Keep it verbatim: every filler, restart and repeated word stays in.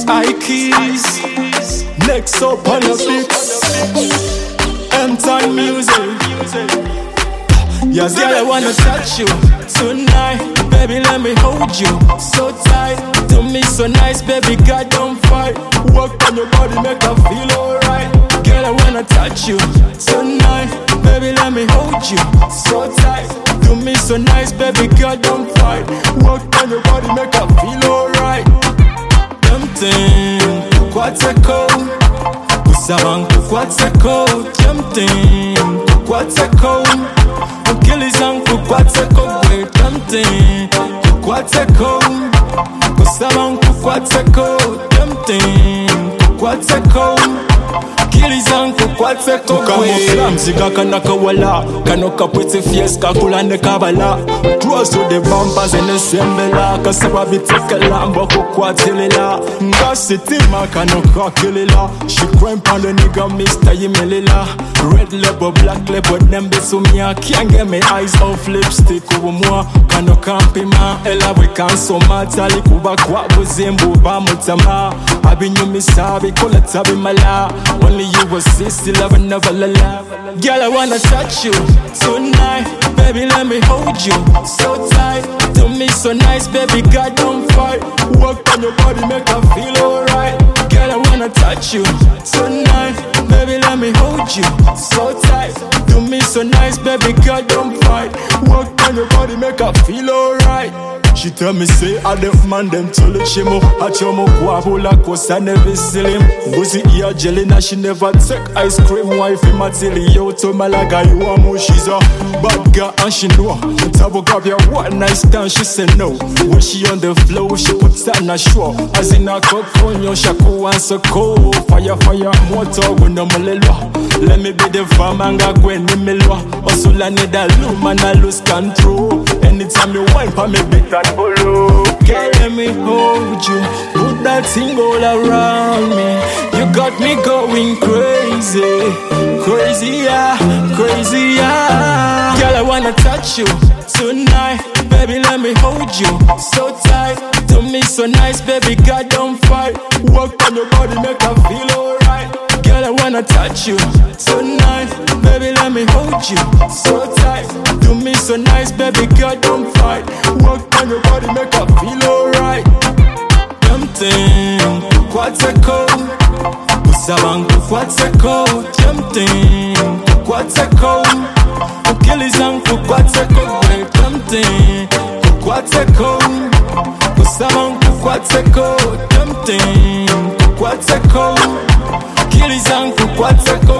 I keys. Next up on the beats, M-Town music. Yes, girl, I wanna touch you tonight. Baby, let me hold you so tight. Do me so nice, baby, God, don't fight. Work on your body, make her feel alright. Girl, I wanna touch you tonight. Baby, let me hold you so tight. Do me so nice, baby, God, don't fight. Work on your body, make her feel alright. Tempting, kukwateko. Kusabang kukwateko. Tempting, kukwateko. Ukilizang kukwateko. We're tempting, kukwateko. Kusabang kukwateko. Tempting, kukwateko. Kilizang kukwateko. Tukamufla mzika kanaka wala. Kanoka pretty face kakulande kabala. Close to the bumpers and the sembela. Kasaba biteka lamba kukwatelela. Nga sitima kanoka kilila. She crimp on the nigga Mister Yimelila. Red label, black label, them besumia. Can't get me eyes off lipstick ubu mwa. Kanoka mpima. Ela we kanso matali kuba kwa buzimbu ba mutama. Abinyumi sabi kola tabi mala. Only you assist, still I will never la. Girl, I wanna touch you tonight. Baby, let me hold you so tight. Do me so nice, baby, God, don't fight. Work on your body, make her feel alright. Girl, I wanna touch you tonight. Baby, let me hold you so tight. Do me so nice, baby, God, don't fight. Work on your body, make her feel alright. She tell me say I the man them tole chimo. Achomo kwabula kosa never silim. Buzi iya jelly na she never take ice cream. Wifey matili yo to malaga you amo. She's a bad girl and she know. Tabo grab your one nice stand she say no. When she on the floor she puts on a show. As in a coconyo shaku and so cold. Fire fire motor when no molelo. Let me be the famanga gwen ni melwa. Osula need a loom and I lose control. Anytime you wine pa me beat and follow. Girl, let me hold you. Put that thing all around me. You got me going crazy. Crazy, yeah, crazy, yeah. Girl, I wanna touch you tonight. Baby, let me hold you so tight. Do me so nice, baby, God, don't fight. Work on your body, make her feel alright. Girl, I wanna touch you tonight. Baby, let me hold you so tight. Do me so nice, baby, God, don't fight. Work on your body, make her feel alright. Tempting, kukwateko. Kusabang kukwateko. Tempting, kukwateko. Ukilizang kukwateko. We're tempting, kukwateko. Kusabang kukwateko. Tempting, kukwateko. Kilizang kukwateko.